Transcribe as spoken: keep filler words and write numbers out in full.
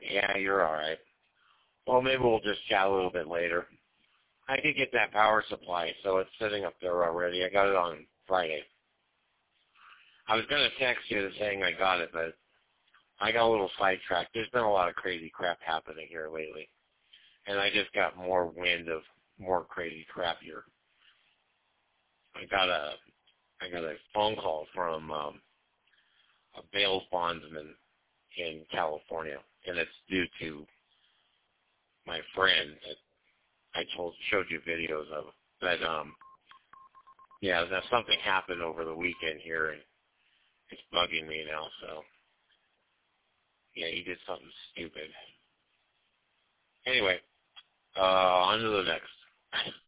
Yeah, you're all right. Well, maybe we'll just chat a little bit later. I did get that power supply, so it's sitting up there already. I got it on Friday. I was going to text you saying I got it, but I got a little sidetracked. There's been a lot of crazy crap happening here lately, and I just got more wind of more crazy crap here. I got a, I got a phone call from um, a bail bondsman in California, and it's due to my friend that I told showed you videos of. But um, yeah, that something happened over the weekend here, and it's bugging me now. So yeah, he did something stupid. Anyway, uh, on to the next.